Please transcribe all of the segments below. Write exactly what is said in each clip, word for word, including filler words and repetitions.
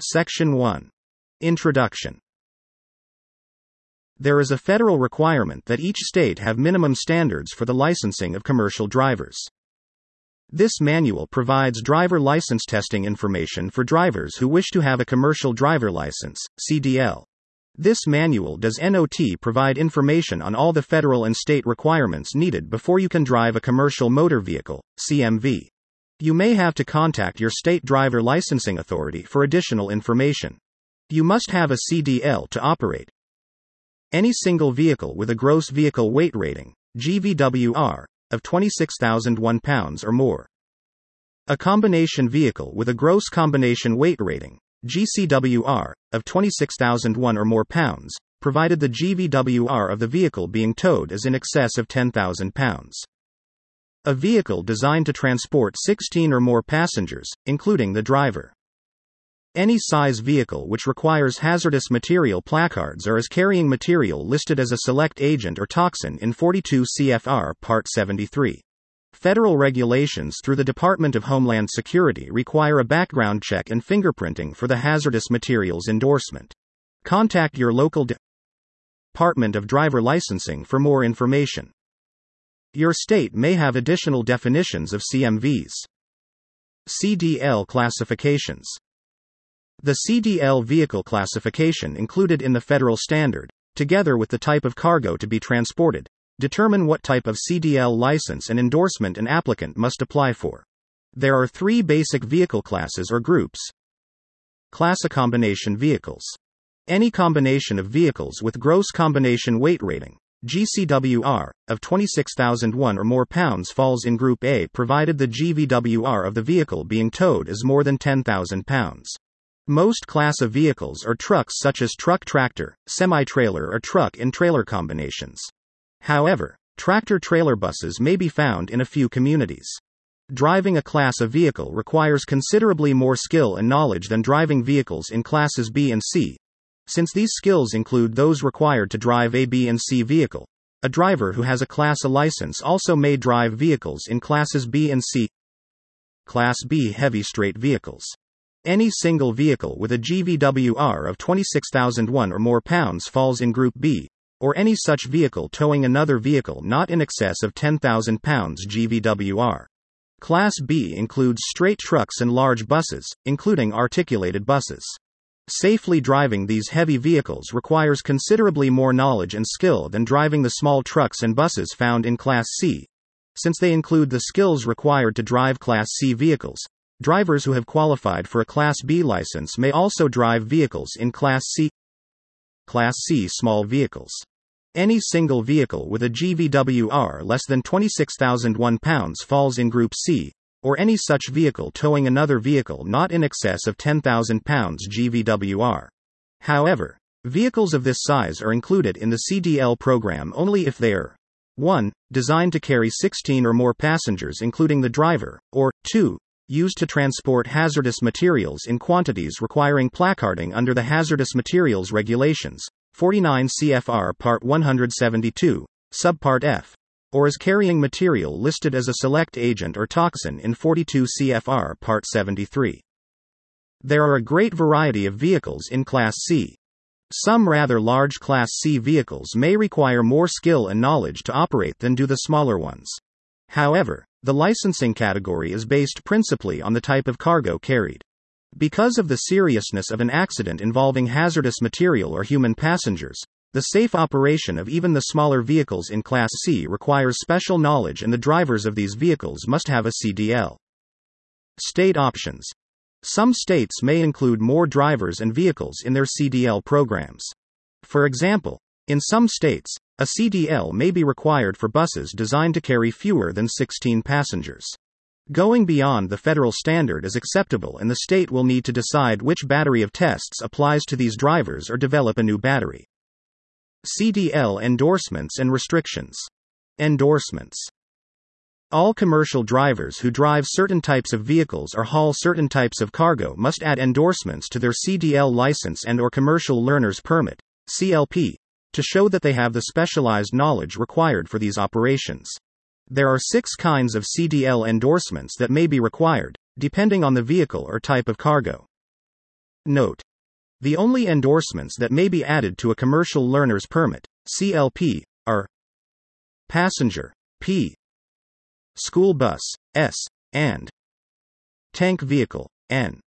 Section one. Introduction. There is a federal requirement that each state have minimum standards for the licensing of commercial drivers. This manual provides driver license testing information for drivers who wish to have a commercial driver license, C D L. This manual does not provide information on all the federal and state requirements needed before you can drive a commercial motor vehicle, C M V. You may have to contact your state driver licensing authority for additional information. You must have a C D L to operate any single vehicle with a gross vehicle weight rating, G V W R, of twenty-six thousand one pounds or more. A combination vehicle with a gross combination weight rating, G C W R, of twenty-six thousand one or more pounds, provided the G V W R of the vehicle being towed is in excess of ten thousand pounds. A vehicle designed to transport sixteen or more passengers, including the driver. Any size vehicle which requires hazardous material placards or is carrying material listed as a select agent or toxin in forty-two C F R Part seventy-three. Federal regulations through the Department of Homeland Security require a background check and fingerprinting for the hazardous materials endorsement. Contact your local de- Department of Driver Licensing for more information. Your state may have additional definitions of C M Vs. C D L classifications. The C D L vehicle classification included in the federal standard, together with the type of cargo to be transported, determine what type of C D L license and endorsement an applicant must apply for. There are three basic vehicle classes or groups. Class A combination vehicles. Any combination of vehicles with gross combination weight rating, G C W R, of twenty-six thousand one or more pounds falls in Group A provided the G V W R of the vehicle being towed is more than ten thousand pounds. Most Class A vehicles are trucks such as truck-tractor, semi-trailer or truck and trailer combinations. However, tractor-trailer buses may be found in a few communities. Driving a Class A vehicle requires considerably more skill and knowledge than driving vehicles in Classes B and C, since these skills include those required to drive a B and C vehicle. A driver who has a Class A license also may drive vehicles in Classes B and C. Class B heavy straight vehicles. Any single vehicle with a G V W R of twenty-six thousand one or more pounds falls in Group B, or any such vehicle towing another vehicle not in excess of ten thousand pounds G V W R. Class B includes straight trucks and large buses, including articulated buses. Safely driving these heavy vehicles requires considerably more knowledge and skill than driving the small trucks and buses found in Class C. Since they include the skills required to drive Class C vehicles, drivers who have qualified for a Class B license may also drive vehicles in Class C. Class C small vehicles. Any single vehicle with a G V W R less than twenty-six thousand one pounds falls in Group C, or any such vehicle towing another vehicle not in excess of ten thousand pounds G V W R. However, vehicles of this size are included in the C D L program only if they are one. Designed to carry sixteen or more passengers including the driver, or two. Used to transport hazardous materials in quantities requiring placarding under the Hazardous Materials Regulations, forty-nine C F R Part one seventy-two, Subpart F, or as carrying material listed as a select agent or toxin in forty-two C F R Part seventy-three. There are a great variety of vehicles in Class C. Some rather large Class C vehicles may require more skill and knowledge to operate than do the smaller ones. However, the licensing category is based principally on the type of cargo carried. Because of the seriousness of an accident involving hazardous material or human passengers, the safe operation of even the smaller vehicles in Class C requires special knowledge and the drivers of these vehicles must have a C D L. State options. Some states may include more drivers and vehicles in their C D L programs. For example, in some states, a C D L may be required for buses designed to carry fewer than sixteen passengers. Going beyond the federal standard is acceptable and the state will need to decide which battery of tests applies to these drivers or develop a new battery. C D L endorsements and restrictions. Endorsements. All commercial drivers who drive certain types of vehicles or haul certain types of cargo must add endorsements to their C D L license and/or Commercial Learner's Permit, C L P, to show that they have the specialized knowledge required for these operations. There are six kinds of C D L endorsements that may be required, depending on the vehicle or type of cargo. Note: the only endorsements that may be added to a commercial learner's permit, C L P, are passenger, P, school bus, S, and tank vehicle, N.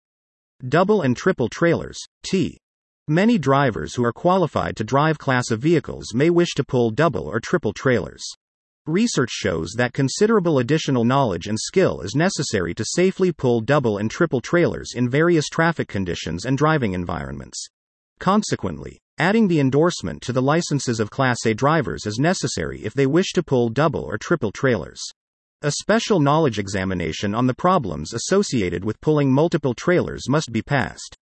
Double and triple trailers, T. Many drivers who are qualified to drive class of vehicles may wish to pull double or triple trailers. Research shows that considerable additional knowledge and skill is necessary to safely pull double and triple trailers in various traffic conditions and driving environments. Consequently, adding the endorsement to the licenses of Class A drivers is necessary if they wish to pull double or triple trailers. A special knowledge examination on the problems associated with pulling multiple trailers must be passed.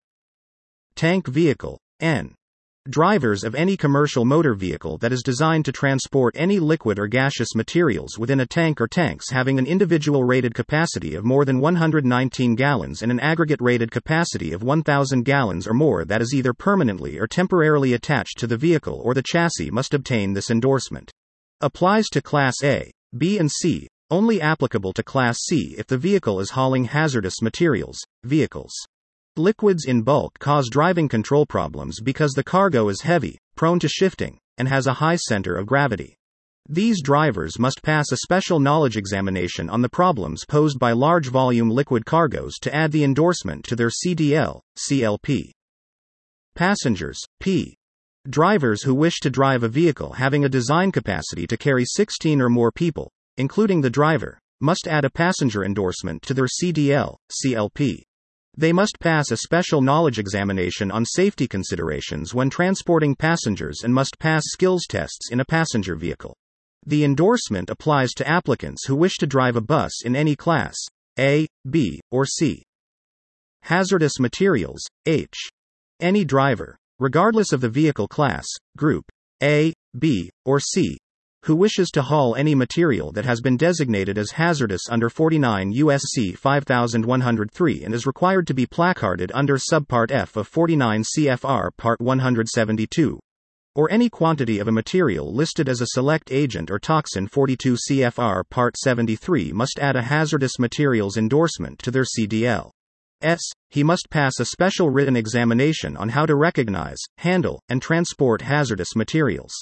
Tank vehicle, N. Drivers of any commercial motor vehicle that is designed to transport any liquid or gaseous materials within a tank or tanks having an individual rated capacity of more than one hundred nineteen gallons and an aggregate rated capacity of one thousand gallons or more that is either permanently or temporarily attached to the vehicle or the chassis must obtain this endorsement. Applies to Class A, B and C, only applicable to Class C if the vehicle is hauling hazardous materials, vehicles. Liquids in bulk cause driving control problems because the cargo is heavy, prone to shifting, and has a high center of gravity. These drivers must pass a special knowledge examination on the problems posed by large volume liquid cargoes to add the endorsement to their C D L, C L P. Passengers, P. Drivers who wish to drive a vehicle having a design capacity to carry sixteen or more people, including the driver, must add a passenger endorsement to their C D L, C L P. They must pass a special knowledge examination on safety considerations when transporting passengers and must pass skills tests in a passenger vehicle. The endorsement applies to applicants who wish to drive a bus in any class, A, B, or C. Hazardous materials, H. Any driver, regardless of the vehicle class, group, A, B, or C, who wishes to haul any material that has been designated as hazardous under forty-nine U S C five one oh three and is required to be placarded under Subpart F of forty-nine C F R Part one seventy-two, or any quantity of a material listed as a select agent or toxin forty-two C F R Part seventy-three must add a hazardous materials endorsement to their C D L. S. He must pass a special written examination on how to recognize, handle, and transport hazardous materials.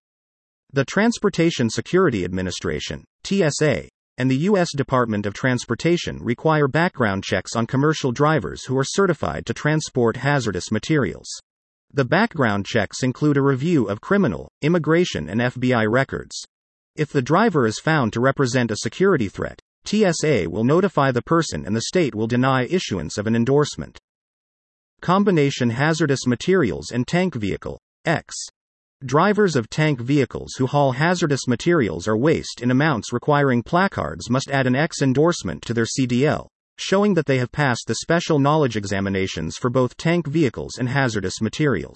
The Transportation Security Administration, T S A, and the U S Department of Transportation require background checks on commercial drivers who are certified to transport hazardous materials. The background checks include a review of criminal, immigration, and F B I records. If the driver is found to represent a security threat, T S A will notify the person and the state will deny issuance of an endorsement. Combination hazardous materials and tank vehicle, X. Drivers of tank vehicles who haul hazardous materials or waste in amounts requiring placards must add an X endorsement to their C D L, showing that they have passed the special knowledge examinations for both tank vehicles and hazardous materials.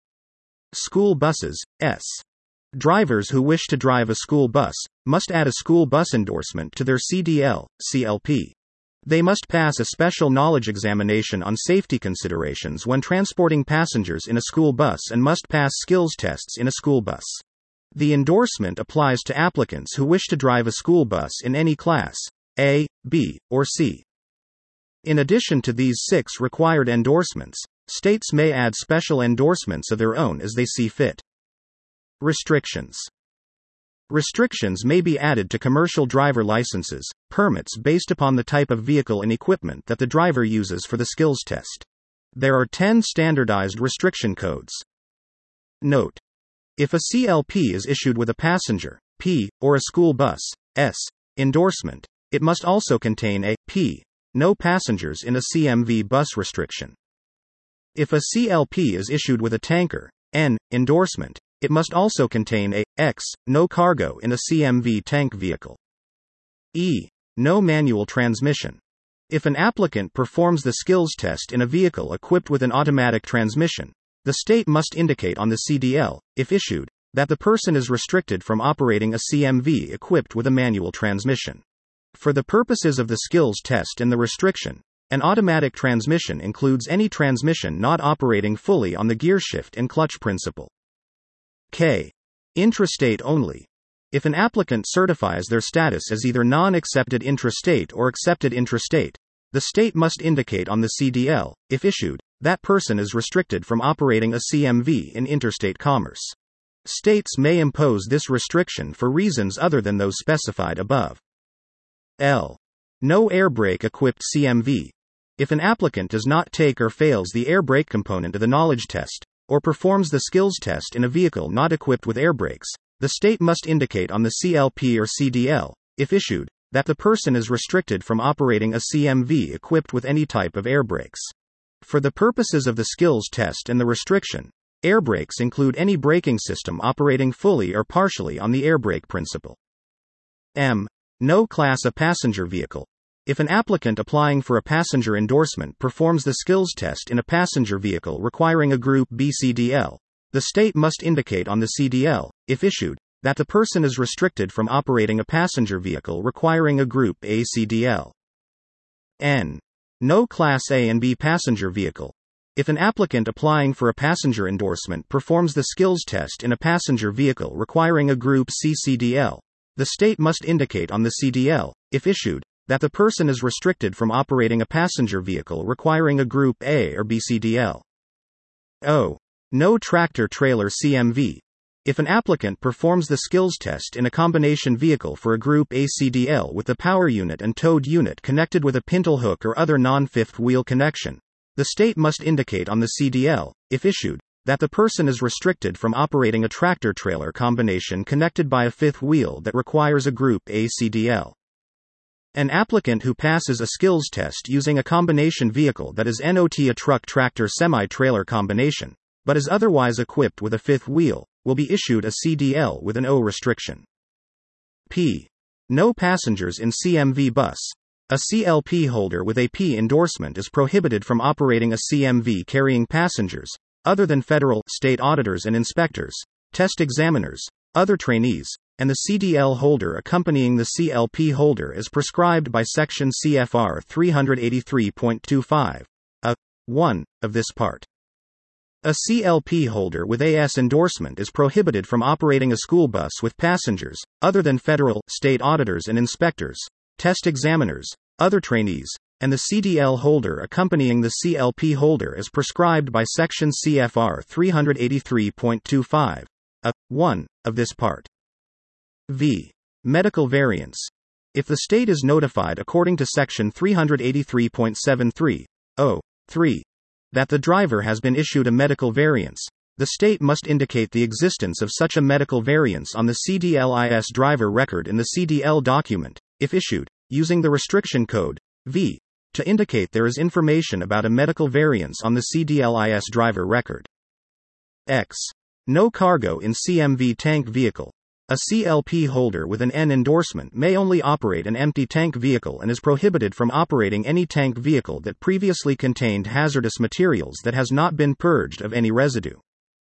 School buses, S. Drivers who wish to drive a school bus must add a school bus endorsement to their C D L, C L P. They must pass a special knowledge examination on safety considerations when transporting passengers in a school bus and must pass skills tests in a school bus. The endorsement applies to applicants who wish to drive a school bus in any class, A, B, or C. In addition to these six required endorsements, states may add special endorsements of their own as they see fit. Restrictions. Restrictions may be added to commercial driver licenses, permits based upon the type of vehicle and equipment that the driver uses for the skills test. There are ten standardized restriction codes. Note: if a C L P is issued with a passenger, P, or a school bus, S, endorsement, it must also contain a P, no passengers in a C M V bus restriction. If a C L P is issued with a tanker, N, endorsement, it must also contain a X, no cargo in a C M V tank vehicle. E. No manual transmission. If an applicant performs the skills test in a vehicle equipped with an automatic transmission, the state must indicate on the C D L, if issued, that the person is restricted from operating a C M V equipped with a manual transmission. For the purposes of the skills test and the restriction, an automatic transmission includes any transmission not operating fully on the gearshift and clutch principle. K. Intrastate only. If an applicant certifies their status as either non-accepted intrastate or accepted intrastate, the state must indicate on the C D L, if issued, that person is restricted from operating a C M V in interstate commerce. States may impose this restriction for reasons other than those specified above. L. No air brake equipped C M V. If an applicant does not take or fails the air brake component of the knowledge test, or performs the skills test in a vehicle not equipped with air brakes, the state must indicate on the C L P or C D L, if issued, that the person is restricted from operating a C M V equipped with any type of air brakes. For the purposes of the skills test and the restriction, air brakes include any braking system operating fully or partially on the air brake principle. M. No class A passenger vehicle. If an applicant applying for a passenger endorsement performs the skills test in a passenger vehicle requiring a Group B C D L, the state must indicate on the C D L, if issued, that the person is restricted from operating a passenger vehicle requiring a Group A C D L. N. No Class A and B passenger vehicle. If an applicant applying for a passenger endorsement performs the skills test in a passenger vehicle requiring a Group C C D L, the state must indicate on the C D L, if issued, that the person is restricted from operating a passenger vehicle requiring a Group A or B C D L. O. No tractor-trailer C M V. If an applicant performs the skills test in a combination vehicle for a Group A C D L with the power unit and towed unit connected with a pintle hook or other non-fifth wheel connection, the state must indicate on the C D L, if issued, that the person is restricted from operating a tractor-trailer combination connected by a fifth wheel that requires a Group A C D L. An applicant who passes a skills test using a combination vehicle that is not a truck-tractor semi-trailer combination, but is otherwise equipped with a fifth wheel, will be issued a C D L with an O restriction. P. No passengers in C M V bus. A C L P holder with a P endorsement is prohibited from operating a C M V carrying passengers, other than federal, state auditors and inspectors, test examiners, other trainees, and the C D L holder accompanying the C L P holder as prescribed by Section C F R three eighty-three point two five, a one, of this part. A C L P holder with A S endorsement is prohibited from operating a school bus with passengers, other than federal, state auditors and inspectors, test examiners, other trainees, and the C D L holder accompanying the C L P holder as prescribed by Section C F R three eighty-three point two five, a one, of this part. V. Medical variance. If the state is notified according to Section three eighty-three point seven three, oh, three, that the driver has been issued a medical variance, the state must indicate the existence of such a medical variance on the C D L I S driver record in the C D L document, if issued, using the restriction code, V, to indicate there is information about a medical variance on the C D L I S driver record. X. No cargo in C M V tank vehicle. A C L P holder with an N endorsement may only operate an empty tank vehicle and is prohibited from operating any tank vehicle that previously contained hazardous materials that has not been purged of any residue.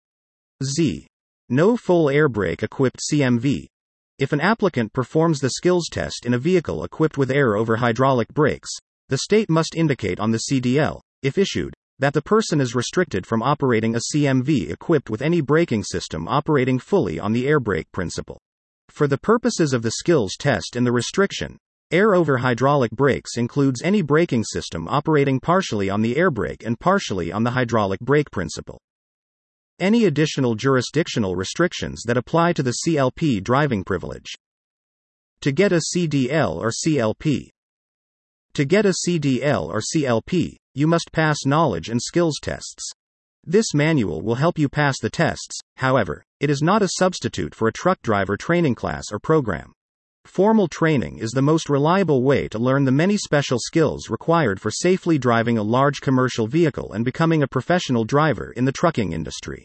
Z. No full air brake equipped C M V. If an applicant performs the skills test in a vehicle equipped with air over hydraulic brakes, the state must indicate on the C D L, if issued, that the person is restricted from operating a C M V equipped with any braking system operating fully on the air brake principle. For the purposes of the skills test and the restriction, air over hydraulic brakes includes any braking system operating partially on the air brake and partially on the hydraulic brake principle. Any additional jurisdictional restrictions that apply to the C L P driving privilege. To get a C D L or C L P. To get a C D L or C L P, you must pass knowledge and skills tests. This manual will help you pass the tests, however, it is not a substitute for a truck driver training class or program. Formal training is the most reliable way to learn the many special skills required for safely driving a large commercial vehicle and becoming a professional driver in the trucking industry.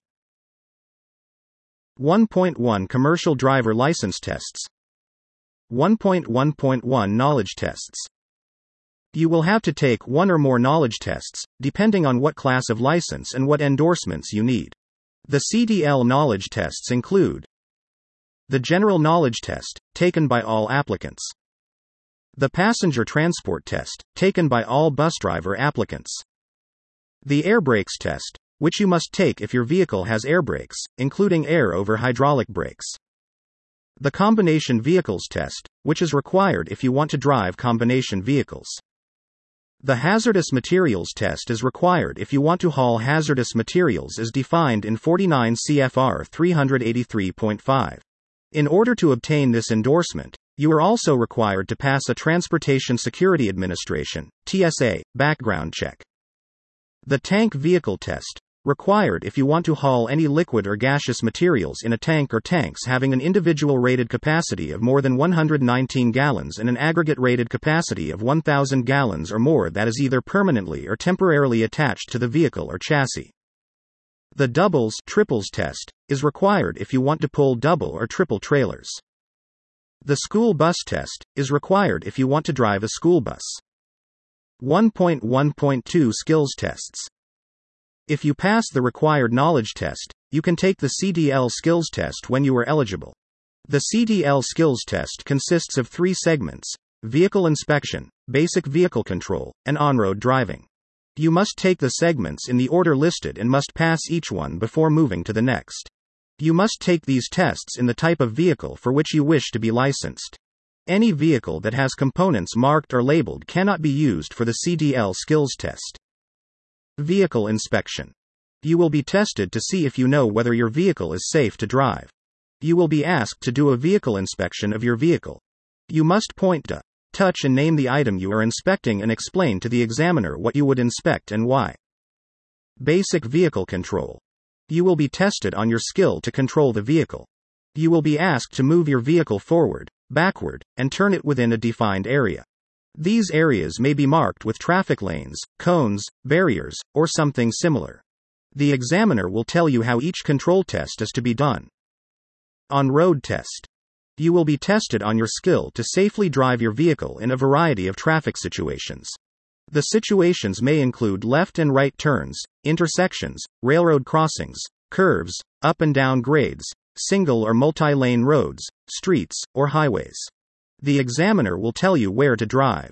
one point one Commercial Driver License Tests. one point one point one Knowledge Tests. You will have to take one or more knowledge tests, depending on what class of license and what endorsements you need. The C D L knowledge tests include the General Knowledge Test, taken by all applicants. The Passenger Transport Test, taken by all bus driver applicants. The Air Brakes Test, which you must take if your vehicle has air brakes, including air over hydraulic brakes. The Combination Vehicles Test, which is required if you want to drive combination vehicles. The hazardous materials test is required if you want to haul hazardous materials as defined in forty-nine C F R three eighty-three point five. In order to obtain this endorsement, you are also required to pass a Transportation Security Administration (T S A) background check. The tank vehicle test, required if you want to haul any liquid or gaseous materials in a tank or tanks having an individual rated capacity of more than one hundred nineteen gallons and an aggregate rated capacity of one thousand gallons or more that is either permanently or temporarily attached to the vehicle or chassis. The doubles triples test is required if you want to pull double or triple trailers. The school bus test is required if you want to drive a school bus. one point one point two Skills tests. If you pass the required knowledge test, you can take the C D L skills test when you are eligible. The C D L skills test consists of three segments: vehicle inspection, basic vehicle control, and on-road driving. You must take the segments in the order listed and must pass each one before moving to the next. You must take these tests in the type of vehicle for which you wish to be licensed. Any vehicle that has components marked or labeled cannot be used for the C D L skills test. Vehicle inspection. You will be tested to see if you know whether your vehicle is safe to drive. You will be asked to do a vehicle inspection of your vehicle. You must point to, touch and name the item you are inspecting and explain to the examiner what you would inspect and why. Basic vehicle control. You will be tested on your skill to control the vehicle. You will be asked to move your vehicle forward, backward, and turn it within a defined area. These areas may be marked with traffic lanes, cones, barriers, or something similar. The examiner will tell you how each control test is to be done. On-road test. You will be tested on your skill to safely drive your vehicle in a variety of traffic situations. The situations may include left and right turns, intersections, railroad crossings, curves, up and down grades, single or multi-lane roads, streets, or highways. The examiner will tell you where to drive.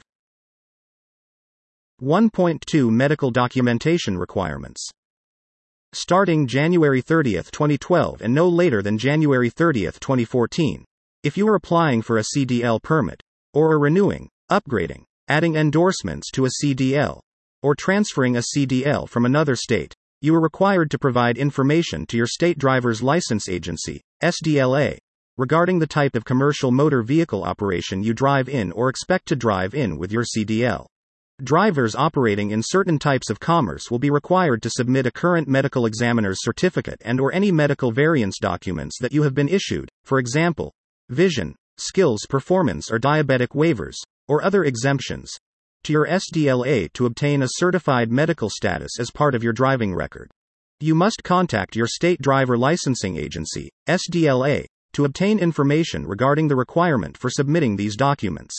one point two Medical documentation requirements. Starting January thirtieth, twenty twelve and no later than January thirtieth, twenty fourteen, if you are applying for a C D L permit, or are renewing, upgrading, adding endorsements to a C D L, or transferring a C D L from another state, you are required to provide information to your state driver's license agency, S D L A, regarding the type of commercial motor vehicle operation you drive in or expect to drive in with your C D L. Drivers operating in certain types of commerce will be required to submit a current medical examiner's certificate and or any medical variance documents that you have been issued, for example, vision, skills performance or diabetic waivers, or other exemptions, to your S D L A to obtain a certified medical status as part of your driving record. You must contact your state driver licensing agency, S D L A, to obtain information regarding the requirement for submitting these documents.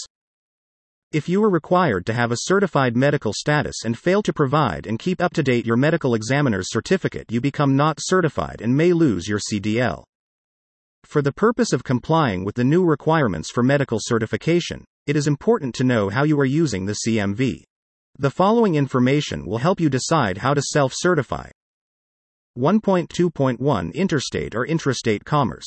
If you are required to have a certified medical status and fail to provide and keep up to date your medical examiner's certificate, you become not certified and may lose your C D L. For the purpose of complying with the new requirements for medical certification, it is important to know how you are using the C M V. The following information will help you decide how to self-certify. one point two point one Interstate or intrastate commerce.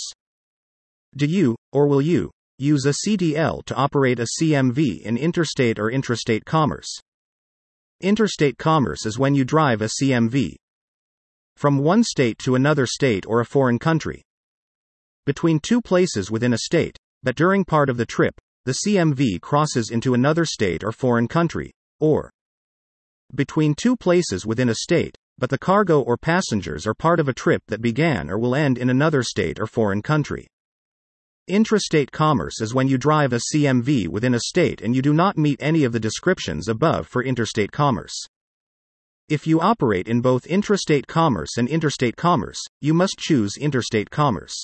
Do you, or will you, use a C D L to operate a C M V in interstate or intrastate commerce? Interstate commerce is when you drive a C M V from one state to another state or a foreign country, between two places within a state, but during part of the trip, the C M V crosses into another state or foreign country, or between two places within a state, but the cargo or passengers are part of a trip that began or will end in another state or foreign country. Intrastate commerce is when you drive a C M V within a state and you do not meet any of the descriptions above for interstate commerce. If you operate in both intrastate commerce and interstate commerce, you must choose interstate commerce.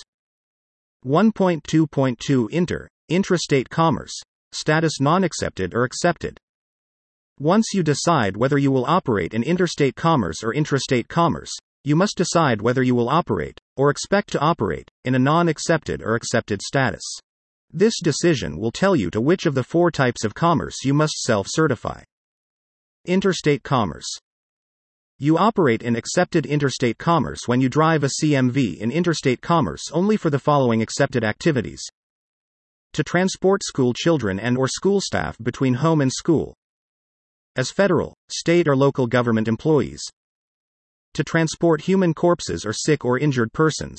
one point two point two Inter, intrastate commerce, status non-accepted or accepted. Once you decide whether you will operate in interstate commerce or intrastate commerce, you must decide whether you will operate, or expect to operate, in a non-accepted or accepted status. This decision will tell you to which of the four types of commerce you must self-certify. Interstate commerce. You operate in accepted interstate commerce when you drive a C M V in interstate commerce only for the following accepted activities: to transport school children and or school staff between home and school, as federal, state, or local government employees. To transport human corpses or sick or injured persons.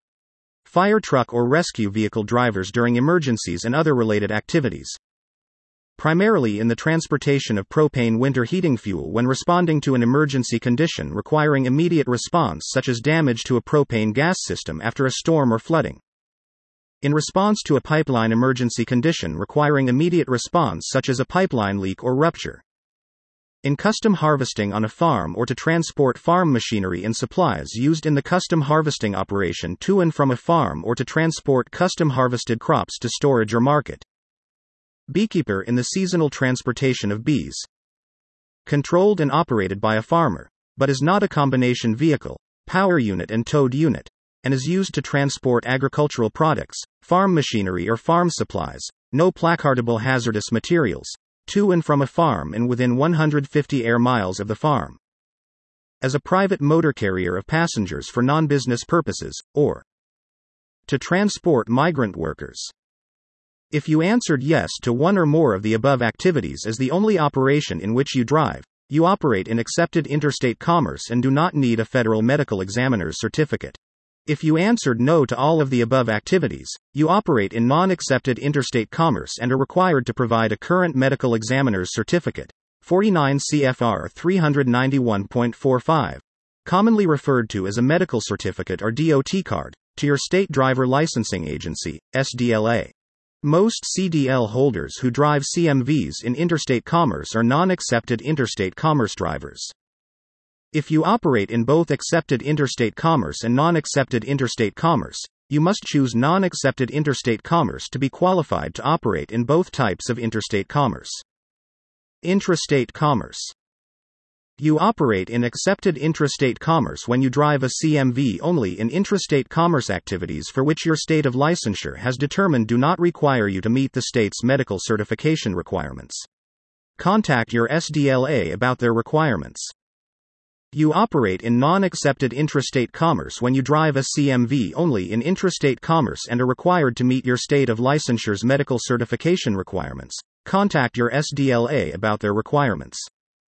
Fire truck or rescue vehicle drivers during emergencies and other related activities. Primarily in the transportation of propane winter heating fuel when responding to an emergency condition requiring immediate response, such as damage to a propane gas system after a storm or flooding. In response to a pipeline emergency condition requiring immediate response, such as a pipeline leak or rupture. In custom harvesting on a farm or to transport farm machinery and supplies used in the custom harvesting operation to and from a farm or to transport custom harvested crops to storage or market. Beekeeper in the seasonal transportation of bees. Controlled and operated by a farmer, but is not a combination vehicle, power unit and towed unit, and is used to transport agricultural products, farm machinery or farm supplies, no placardable hazardous materials, to and from a farm and within one hundred fifty air miles of the farm. As a private motor carrier of passengers for non-business purposes, or to transport migrant workers. If you answered yes to one or more of the above activities as the only operation in which you drive, you operate in accepted interstate commerce and do not need a federal medical examiner's certificate. If you answered no to all of the above activities, you operate in non-accepted interstate commerce and are required to provide a current medical examiner's certificate, forty-nine C F R three ninety-one point forty-five, commonly referred to as a medical certificate or D O T card, to your state driver licensing agency, S D L A. Most C D L holders who drive C M Vs in interstate commerce are non-accepted interstate commerce drivers. If you operate in both accepted interstate commerce and non-accepted interstate commerce, you must choose non-accepted interstate commerce to be qualified to operate in both types of interstate commerce. Intrastate commerce. You operate in accepted intrastate commerce when you drive a C M V only in intrastate commerce activities for which your state of licensure has determined do not require you to meet the state's medical certification requirements. Contact your S D L A about their requirements. You operate in non-accepted intrastate commerce when you drive a C M V only in intrastate commerce and are required to meet your state of licensure's medical certification requirements. Contact your S D L A about their requirements.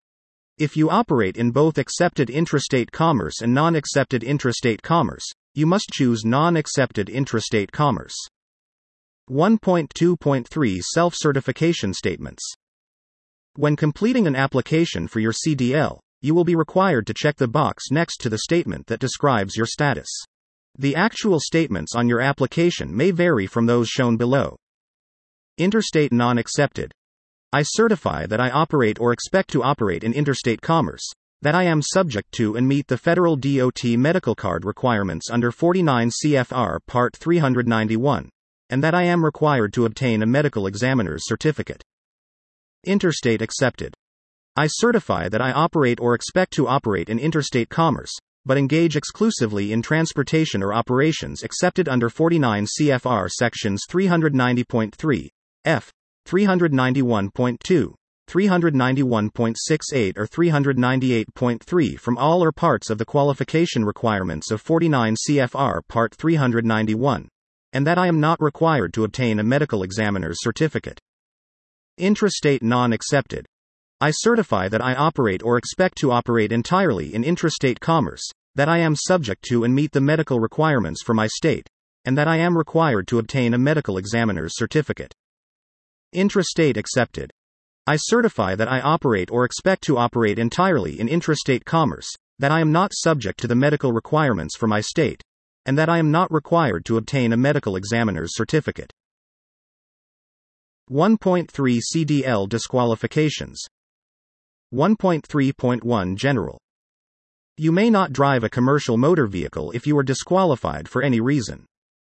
If you operate in both accepted intrastate commerce and non-accepted intrastate commerce, you must choose non-accepted intrastate commerce. one point two point three Self-certification statements. When completing an application for your C D L, you will be required to check the box next to the statement that describes your status. The actual statements on your application may vary from those shown below. Interstate non-accepted. I certify that I operate or expect to operate in interstate commerce, that I am subject to and meet the federal D O T medical card requirements under forty-nine C F R Part three ninety-one, and that I am required to obtain a medical examiner's certificate. Interstate accepted. I certify that I operate or expect to operate in interstate commerce, but engage exclusively in transportation or operations accepted under forty-nine C F R Sections three ninety point three, F, three ninety-one point two, three ninety-one point sixty-eight or three ninety-eight point three from all or parts of the qualification requirements of forty-nine C F R Part three ninety-one, and that I am not required to obtain a medical examiner's certificate. Intrastate non-accepted. I certify that I operate or expect to operate entirely in intrastate commerce, that I am subject to and meet the medical requirements for my state, and that I am required to obtain a medical examiner's certificate. Intrastate accepted. I certify that I operate or expect to operate entirely in intrastate commerce, that I am not subject to the medical requirements for my state, and that I am not required to obtain a medical examiner's certificate. one point three C D L disqualifications. one point three point one General. You may not drive a commercial motor vehicle if you are disqualified for any reason.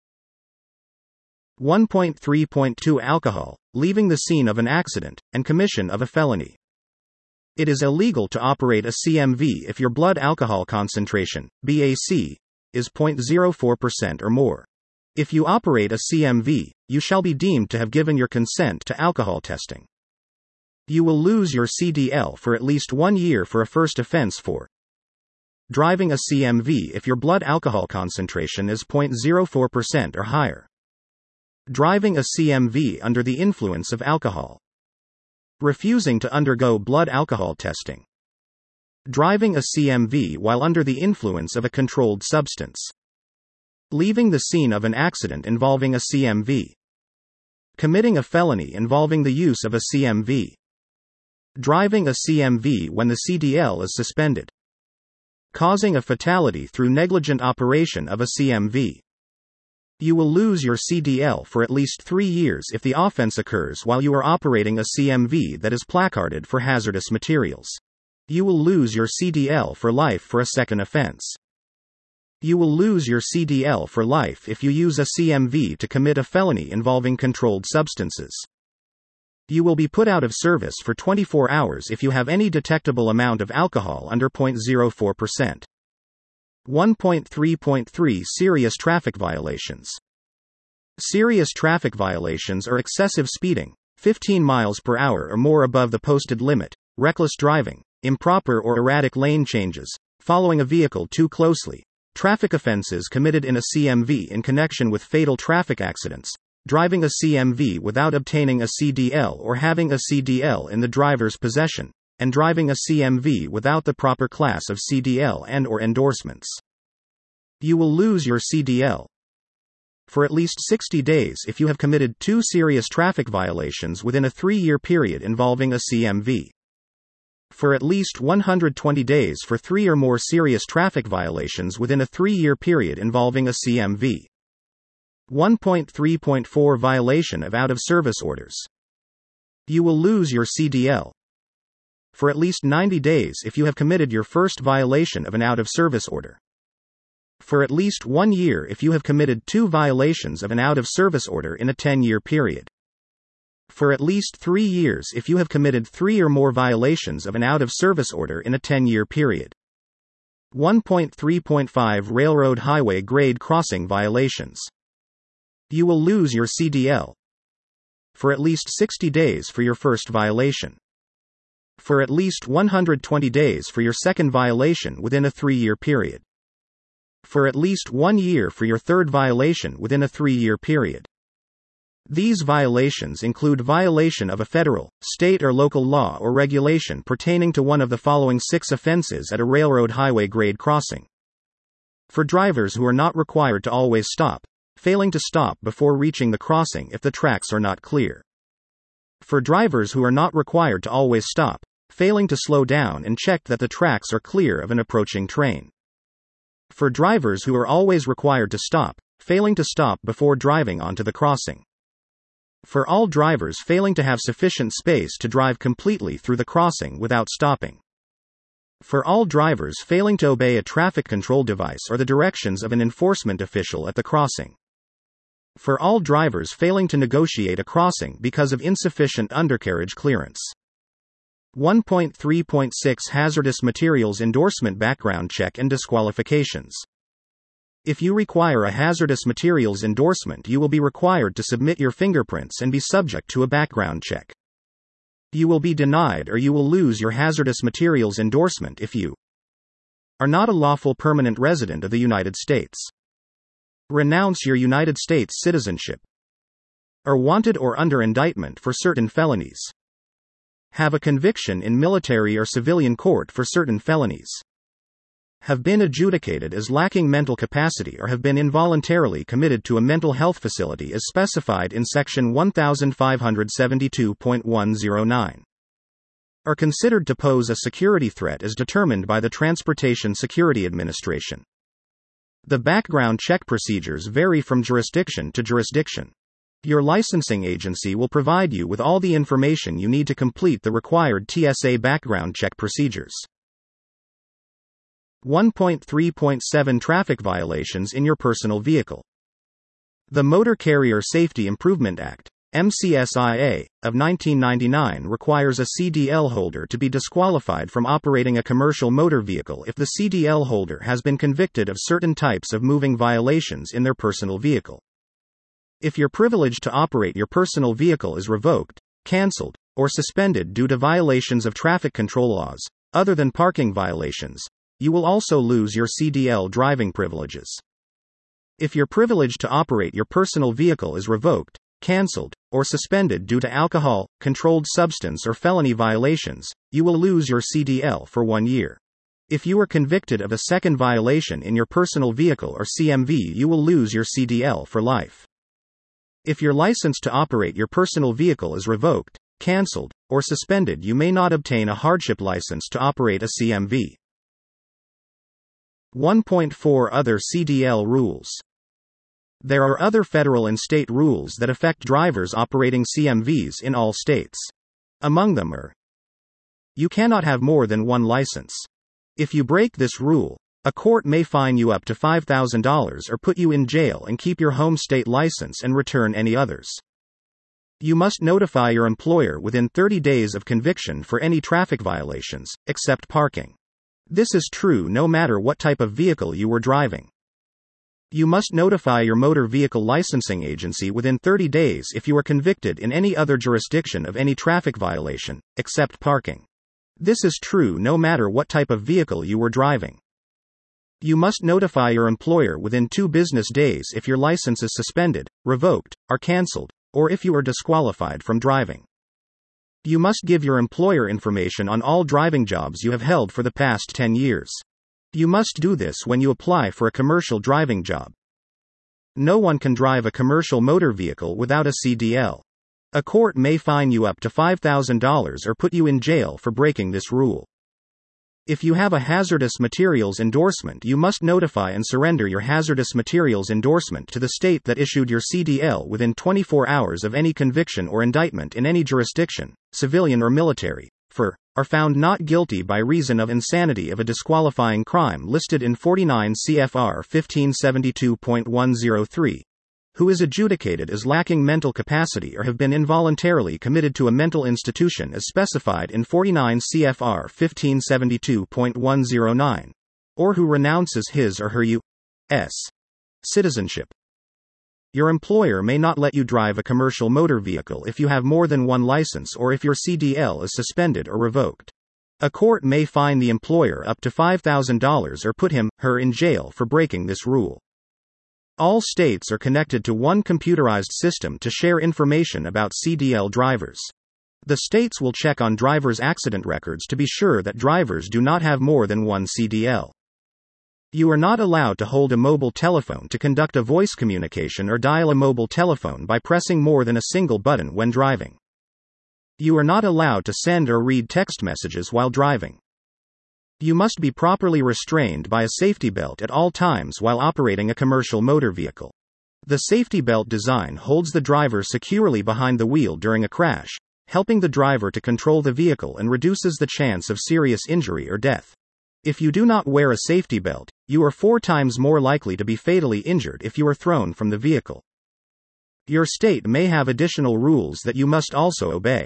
one point three point two Alcohol, leaving the scene of an accident, and commission of a felony. It is illegal to operate a C M V if your blood alcohol concentration, B A C, is zero point zero four percent or more. If you operate a C M V, you shall be deemed to have given your consent to alcohol testing. You will lose your C D L for at least one year for a first offense for driving a C M V if your blood alcohol concentration is zero point zero four percent or higher. Driving a C M V under the influence of alcohol. Refusing to undergo blood alcohol testing. Driving a C M V while under the influence of a controlled substance. Leaving the scene of an accident involving a C M V. Committing a felony involving the use of a C M V. Driving a C M V when the C D L is suspended. Causing a fatality through negligent operation of a C M V. You will lose your C D L for at least three years if the offense occurs while you are operating a C M V that is placarded for hazardous materials. You will lose your C D L for life for a second offense. You will lose your C D L for life if you use a C M V to commit a felony involving controlled substances. You will be put out of service for twenty-four hours if you have any detectable amount of alcohol under zero point zero four percent. one point three point three Serious traffic violations. Serious traffic violations are excessive speeding, fifteen miles per hour or more above the posted limit, reckless driving, improper or erratic lane changes, following a vehicle too closely, traffic offenses committed in a C M V in connection with fatal traffic accidents, driving a C M V without obtaining a C D L or having a C D L in the driver's possession, and driving a C M V without the proper class of C D L and or endorsements. You will lose your C D L for at least sixty days if you have committed two serious traffic violations within a three-year period involving a C M V. For at least one hundred twenty days for three or more serious traffic violations within a three-year period involving a C M V. one point three point four Violation of out-of-service orders. You will lose your C D L for at least ninety days if you have committed your first violation of an out-of-service order. For at least one year if you have committed two violations of an out-of-service order in a ten-year period. For at least three years if you have committed three or more violations of an out-of-service order in a ten-year period. one point three point five Railroad highway grade crossing violations. You will lose your C D L for at least sixty days for your first violation. For at least one hundred twenty days for your second violation within a three-year period. For at least one year for your third violation within a three-year period. These violations include violation of a federal, state or local law or regulation pertaining to one of the following six offenses at a railroad highway grade crossing. For drivers who are not required to always stop, failing to stop before reaching the crossing if the tracks are not clear. For drivers who are not required to always stop, failing to slow down and check that the tracks are clear of an approaching train. For drivers who are always required to stop, failing to stop before driving onto the crossing. For all drivers failing to have sufficient space to drive completely through the crossing without stopping. For all drivers failing to obey a traffic control device or the directions of an enforcement official at the crossing. For all drivers failing to negotiate a crossing because of insufficient undercarriage clearance. one point three point six Hazardous materials endorsement background check and disqualifications. If you require a hazardous materials endorsement, you will be required to submit your fingerprints and be subject to a background check. You will be denied or you will lose your hazardous materials endorsement if you are not a lawful permanent resident of the United States. Renounce your United States citizenship. Are wanted or under indictment for certain felonies. Have a conviction in military or civilian court for certain felonies. Have been adjudicated as lacking mental capacity or have been involuntarily committed to a mental health facility as specified in Section fifteen seventy-two point one oh nine. Are considered to pose a security threat as determined by the Transportation Security Administration. The background check procedures vary from jurisdiction to jurisdiction. Your licensing agency will provide you with all the information you need to complete the required T S A background check procedures. one point three point seven Traffic violations in your personal vehicle. The Motor Carrier Safety Improvement Act, M C S I A, of nineteen ninety-nine requires a C D L holder to be disqualified from operating a commercial motor vehicle if the C D L holder has been convicted of certain types of moving violations in their personal vehicle. If your privilege to operate your personal vehicle is revoked, cancelled, or suspended due to violations of traffic control laws, other than parking violations, you will also lose your C D L driving privileges. If your privilege to operate your personal vehicle is revoked, cancelled, or suspended due to alcohol, controlled substance or felony violations, you will lose your C D L for one year. If you are convicted of a second violation in your personal vehicle or C M V, you will lose your C D L for life. If your license to operate your personal vehicle is revoked, cancelled, or suspended, you may not obtain a hardship license to operate a C M V. one point four Other C D L rules. There are other federal and state rules that affect drivers operating C M Vs in all states. Among them are: you cannot have more than one license. If you break this rule, a court may fine you up to five thousand dollars or put you in jail and keep your home state license and return any others. You must notify your employer within thirty days of conviction for any traffic violations, except parking. This is true no matter what type of vehicle you were driving. You must notify your motor vehicle licensing agency within thirty days if you are convicted in any other jurisdiction of any traffic violation, except parking. This is true no matter what type of vehicle you were driving. You must notify your employer within two business days if your license is suspended, revoked, or cancelled, or if you are disqualified from driving. You must give your employer information on all driving jobs you have held for the past ten years. You must do this when you apply for a commercial driving job. No one can drive a commercial motor vehicle without a C D L. A court may fine you up to five thousand dollars or put you in jail for breaking this rule. If you have a hazardous materials endorsement, you must notify and surrender your hazardous materials endorsement to the state that issued your C D L within twenty-four hours of any conviction or indictment in any jurisdiction, civilian or military, for, are found not guilty by reason of insanity of a disqualifying crime listed in forty-nine C F R fifteen seventy-two point one oh three, who is adjudicated as lacking mental capacity or have been involuntarily committed to a mental institution as specified in forty-nine C F R fifteen seventy-two point one oh nine, or who renounces his or her U S citizenship. Your employer may not let you drive a commercial motor vehicle if you have more than one license or if your C D L is suspended or revoked. A court may fine the employer up to five thousand dollars or put him, her in jail for breaking this rule. All states are connected to one computerized system to share information about C D L drivers. The states will check on drivers' accident records to be sure that drivers do not have more than one C D L. You are not allowed to hold a mobile telephone to conduct a voice communication or dial a mobile telephone by pressing more than a single button when driving. You are not allowed to send or read text messages while driving. You must be properly restrained by a safety belt at all times while operating a commercial motor vehicle. The safety belt design holds the driver securely behind the wheel during a crash, helping the driver to control the vehicle and reduces the chance of serious injury or death. If you do not wear a safety belt, you are four times more likely to be fatally injured if you are thrown from the vehicle. Your state may have additional rules that you must also obey.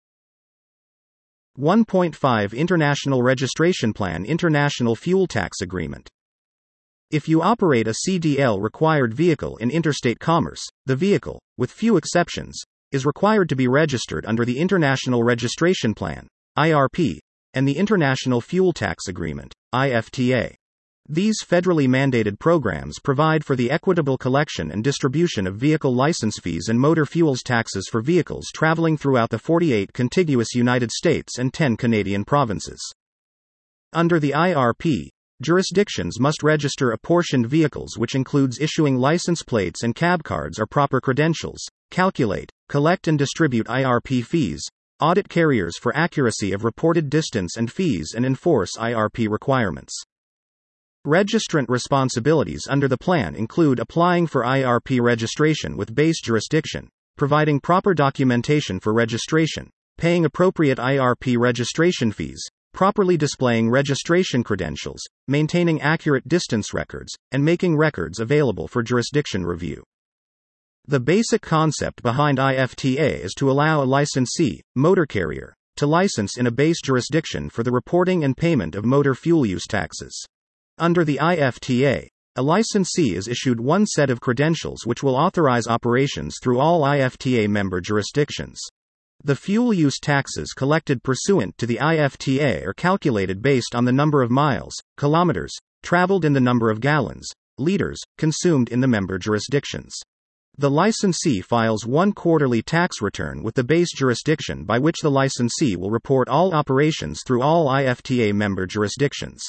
one point five International Registration Plan International Fuel Tax Agreement. If you operate a C D L-required vehicle in interstate commerce, the vehicle, with few exceptions, is required to be registered under the International Registration Plan, I R P, and the International Fuel Tax Agreement, I F T A. These federally mandated programs provide for the equitable collection and distribution of vehicle license fees and motor fuels taxes for vehicles traveling throughout the forty-eight contiguous United States and ten Canadian provinces. Under the I R P, jurisdictions must register apportioned vehicles, which includes issuing license plates and cab cards or proper credentials, calculate, collect and distribute I R P fees, audit carriers for accuracy of reported distance and fees, and enforce I R P requirements. Registrant responsibilities under the plan include applying for I R P registration with base jurisdiction, providing proper documentation for registration, paying appropriate I R P registration fees, properly displaying registration credentials, maintaining accurate distance records, and making records available for jurisdiction review. The basic concept behind I F T A is to allow a licensee, motor carrier, to license in a base jurisdiction for the reporting and payment of motor fuel use taxes. Under the I F T A, a licensee is issued one set of credentials which will authorize operations through all I F T A member jurisdictions. The fuel use taxes collected pursuant to the I F T A are calculated based on the number of miles, kilometers, traveled and the number of gallons, liters, consumed in the member jurisdictions. The licensee files one quarterly tax return with the base jurisdiction by which the licensee will report all operations through all I F T A member jurisdictions.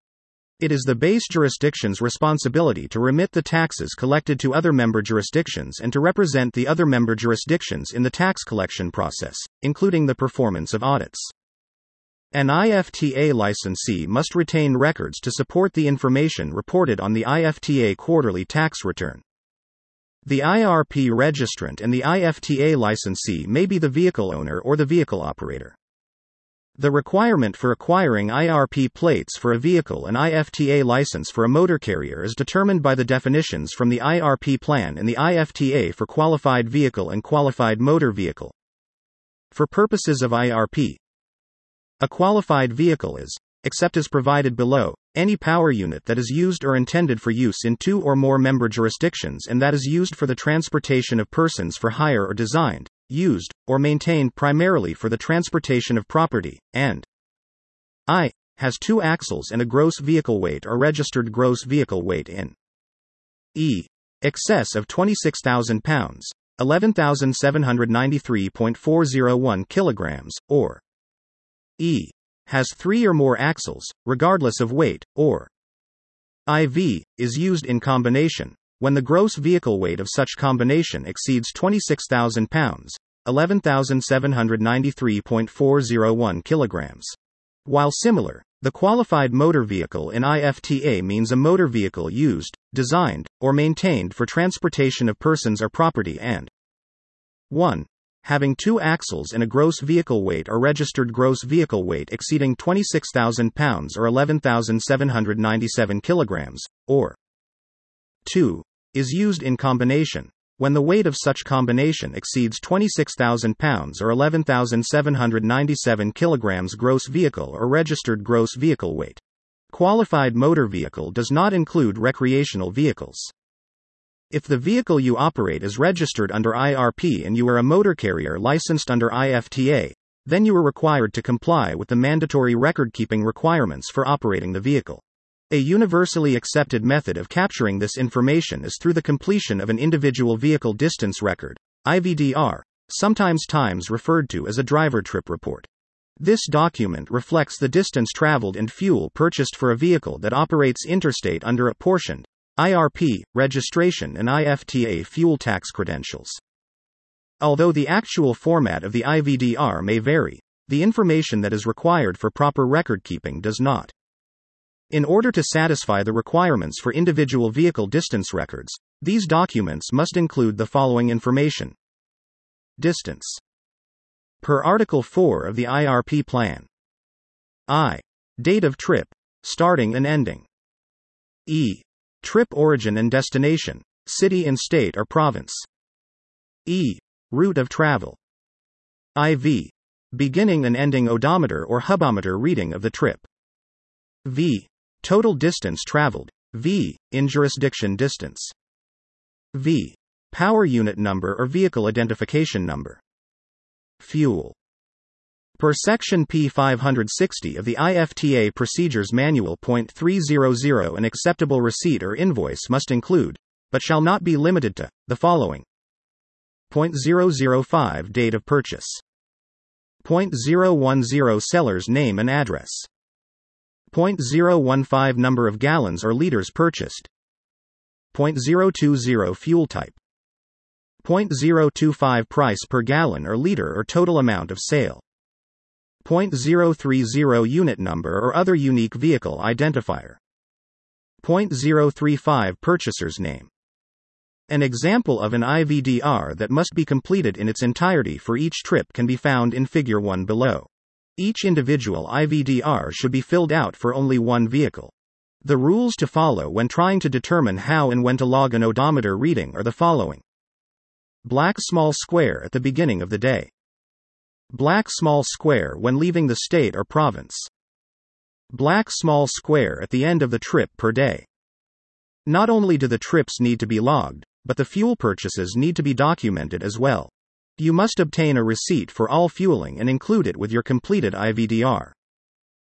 It is the base jurisdiction's responsibility to remit the taxes collected to other member jurisdictions and to represent the other member jurisdictions in the tax collection process, including the performance of audits. An I F T A licensee must retain records to support the information reported on the I F T A quarterly tax return. The I R P registrant and the I F T A licensee may be the vehicle owner or the vehicle operator. The requirement for acquiring I R P plates for a vehicle and I F T A license for a motor carrier is determined by the definitions from the I R P plan and the I F T A for qualified vehicle and qualified motor vehicle. For purposes of I R P, a qualified vehicle is, except as provided below, any power unit that is used or intended for use in two or more member jurisdictions and that is used for the transportation of persons for hire or designed, used, or maintained primarily for the transportation of property, and I has two axles and a gross vehicle weight or registered gross vehicle weight in E excess of twenty-six thousand pounds, eleven thousand seven hundred ninety-three point four zero one kilograms, or E has three or more axles, regardless of weight, or I V is used in combination, when the gross vehicle weight of such combination exceeds twenty-six thousand pounds, eleven thousand seven hundred ninety-three point four zero one kilograms. While similar, the qualified motor vehicle in I F T A means a motor vehicle used, designed, or maintained for transportation of persons or property and one having two axles and a gross vehicle weight or registered gross vehicle weight exceeding twenty-six thousand pounds or eleven thousand seven hundred ninety-seven kilograms, or two is used in combination, when the weight of such combination exceeds twenty-six thousand pounds or eleven thousand seven hundred ninety-seven kilograms gross vehicle or registered gross vehicle weight. Qualified motor vehicle does not include recreational vehicles. If the vehicle you operate is registered under I R P and you are a motor carrier licensed under I F T A, then you are required to comply with the mandatory record-keeping requirements for operating the vehicle. A universally accepted method of capturing this information is through the completion of an individual vehicle distance record, I V D R, sometimes times referred to as a driver trip report. This document reflects the distance traveled and fuel purchased for a vehicle that operates interstate under apportioned I R P registration and I F T A fuel tax credentials. Although the actual format of the I V D R may vary, the information that is required for proper record keeping does not. In order to satisfy the requirements for individual vehicle distance records, these documents must include the following information. Distance. Per Article four of the I R P plan. I. Date of trip, starting and ending. E. Trip origin and destination, city and state or province. E. Route of travel. I V. Beginning and ending odometer or hubometer reading of the trip. V. Total distance traveled, V. In jurisdiction distance. V. Power unit number or vehicle identification number. Fuel. Per Section P five sixty of the I F T A Procedures Manual point three hundred, an acceptable receipt or invoice must include, but shall not be limited to, the following. point zero zero five Date of purchase. point zero one zero Seller's name and address. point zero one five Number of gallons or liters purchased. point zero two zero Fuel type. point zero two five Price per gallon or liter or total amount of sale. point zero three zero Unit number or other unique vehicle identifier. point zero three five Purchaser's name. An example of an I V D R that must be completed in its entirety for each trip can be found in Figure one below. Each individual I V D R should be filled out for only one vehicle. The rules to follow when trying to determine how and when to log an odometer reading are the following. Black small square at the beginning of the day. Black small square when leaving the state or province. Black small square at the end of the trip per day. Not only do the trips need to be logged, but the fuel purchases need to be documented as well. You must obtain a receipt for all fueling and include it with your completed I V D R.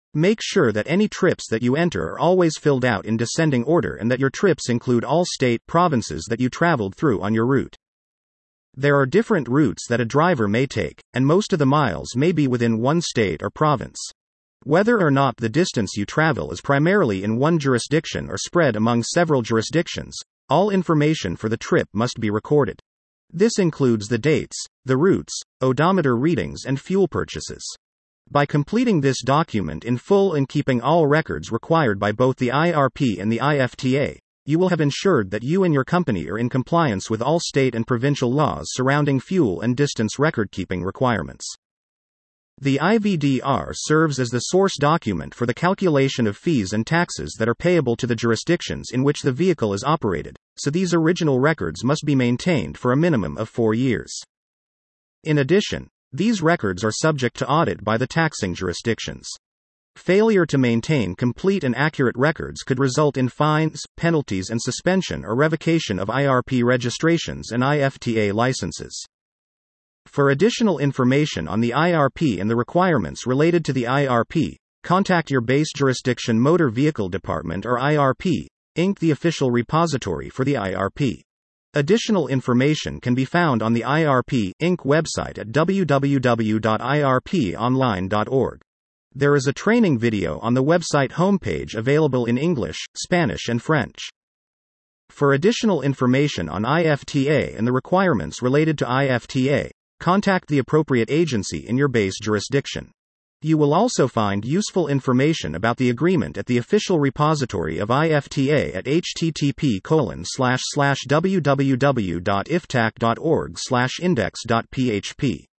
Make sure that any trips that you enter are always filled out in descending order and that your trips include all state provinces that you traveled through on your route. There are different routes that a driver may take, and most of the miles may be within one state or province. Whether or not the distance you travel is primarily in one jurisdiction or spread among several jurisdictions, all information for the trip must be recorded. This includes the dates, the routes, odometer readings, and fuel purchases. By completing this document in full and keeping all records required by both the I R P and the I F T A, you will have ensured that you and your company are in compliance with all state and provincial laws surrounding fuel and distance record-keeping requirements. The I V D R serves as the source document for the calculation of fees and taxes that are payable to the jurisdictions in which the vehicle is operated, so these original records must be maintained for a minimum of four years. In addition, these records are subject to audit by the taxing jurisdictions. Failure to maintain complete and accurate records could result in fines, penalties, and suspension or revocation of I R P registrations and I F T A licenses. For additional information on the I R P and the requirements related to the I R P, contact your base jurisdiction Motor Vehicle Department or I R P, Incorporated, the official repository for the I R P. Additional information can be found on the I R P, Incorporated website at w w w dot i r p online dot org. There is a training video on the website homepage available in English, Spanish, and French. For additional information on I F T A and the requirements related to I F T A, contact the appropriate agency in your base jurisdiction. You will also find useful information about the agreement at the official repository of I F T A at h t t p colon slash slash w w w dot i f t a c dot org slash index dot p h p.